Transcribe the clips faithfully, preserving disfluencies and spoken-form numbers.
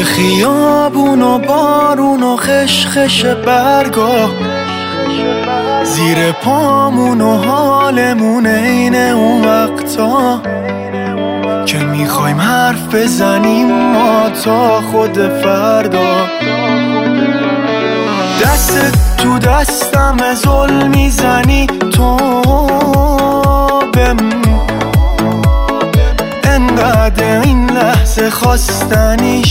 خیابون و بارون و خشخش برگا زیر پامون و حالمون عین اون وقتا که میخوایم حرف بزنیم ما تا خود فردا. دست تو دستم ظلم میزنی تو بهم، انقدر این لحظه خواستنی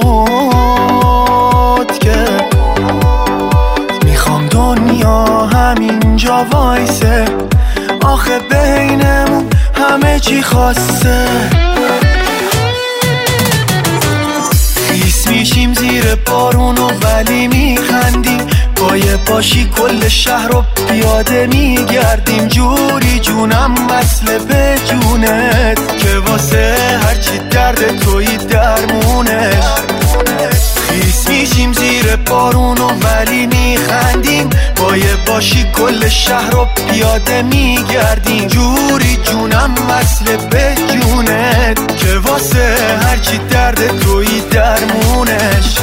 شد که میخوام دنیا همینجا وایسه، آخه بینمون همه چی خواسته. خیس میشیم زیر بارون و ولی میخندیم، پایه پاشی کل شهر رو پیاده میگردیم. جوری جونم وصله به جونت که واسه هرچی درد توی درمونش. خیس میشیم زیر بارون و ولی میخندیم، پایه باشی کل شهر رو پیاده میگردیم. جوری جونم وصله به جونت که واسه هرچی درد توی درمونش.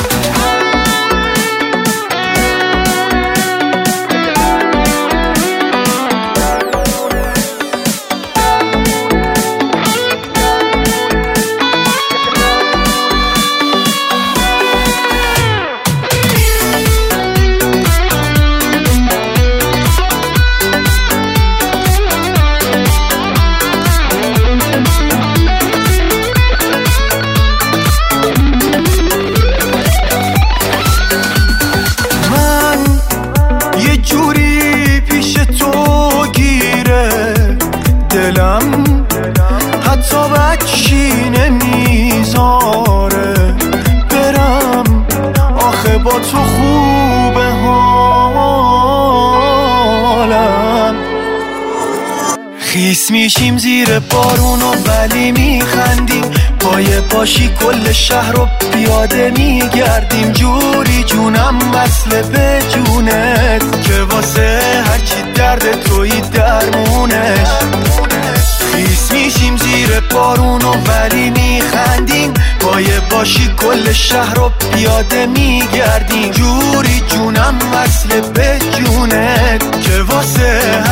حتی بچی نمیذاره برم، آخه با تو خوبه حالم. خیس میشیم زیر بارون و ولی میخندیم، پایه پاشی کل شهر رو پیاده میگردیم. جوری جونم وصله به جونت که واسه هرچی درد توی درمونش. خیس میشیم زیر بارون و ولی میخندیم، پایه باشی کل شهر رو پیاده میگردیم. جوری جونم وصله به جونت که واسه